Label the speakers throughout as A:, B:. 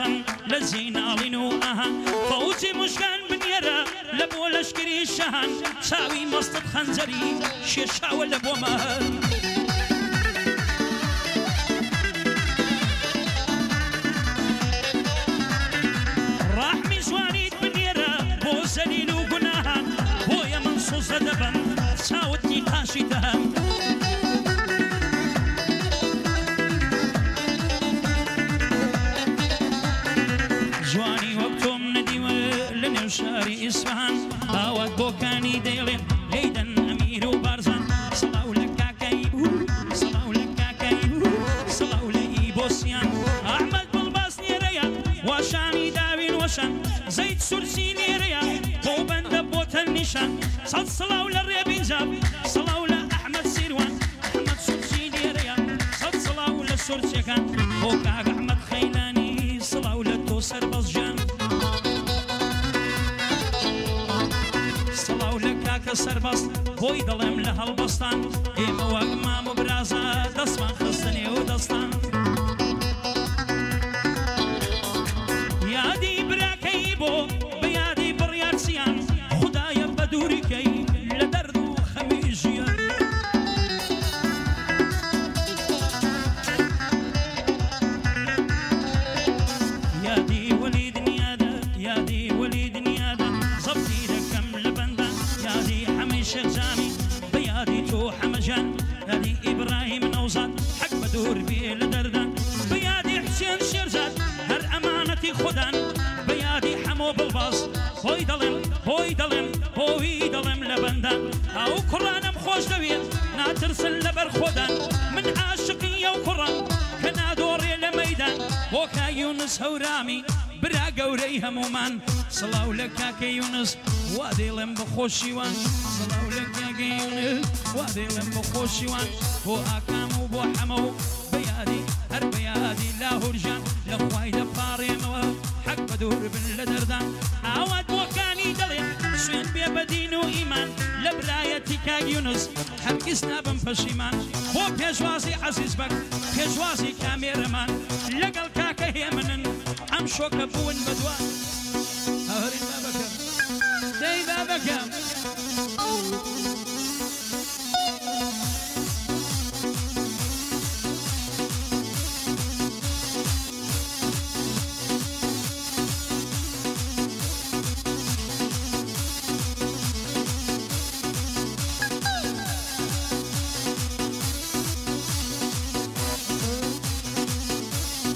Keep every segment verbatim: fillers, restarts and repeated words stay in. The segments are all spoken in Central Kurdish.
A: خن لزينالين وأها فوتي مشكان بنيرة لبو لشكري الشهن ساوي مصطد خنزري شيشا ولبو مهن راح مزوانيد بنيرة بو زليل وقناها بو يا منصوص دبن ساوتني قاشي دهم جواني وقتهم نديوة لنوشاري إسفهان باوات بوكاني ديلين ليدن أمير وبارزان صلاو لك كايبو صلاو لك كايبو صلاو لي بوسيان أحمد بالباس نيريا وشاني داوين وشان زيد سرسي نيريا بو بند بوت النشان صد صلاو للريبين جاب صلاو لأحمد سيروان أحمد سرسي نيريا صد صلاو للسرسي كان بوكاق أحمد خيلاني صلاو للتوسر بزجان صلاو لكاك سربست بوي دلم لهالبستان إيما وقمام وبرازا دسمان خستني ودستان يادي براكي بو بيادي بريارسيان خدايا بدوري كي لدردو خميجيان يادي وليد نيادة يادي وليد نيادة زبطي ركم لبندا يادي حمي شيخ جامي بيادي تو حمجان يادي إبراهيم نوزاد حق بدور بيه لدردان بيادي حسين شيرزاد هر أمانتي خدان بيادي حمو بالباص هوي دلم هوي دلم هوي دلم لبندان أو قرآنم خوش دوين ناترسل لبر خدان من عاشقية وقرآن كنا دوري لميدان وكا يونس هورامي برا قوري همومان صلاو لك كي يونس وادي لم بخوشيوان صلاو لك كي يونس وادي لم بخوشيوان هو أكام وبو حمو بيادي هر بيادي لا هرجان لخواي دفاري مواب حق بدور بن لدردان عواد بوكاني دلين سوين بي بدين وإيمان لبرايتي كاق يونس هرقسنا بنفشيمان هو بيجوازي عزيز بك بيجوازي كاميرمان لقل كاكا هيمنن عم شوك بوين بدوان هوري بابكم دي بابكم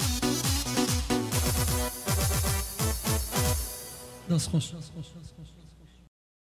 A: دست خوش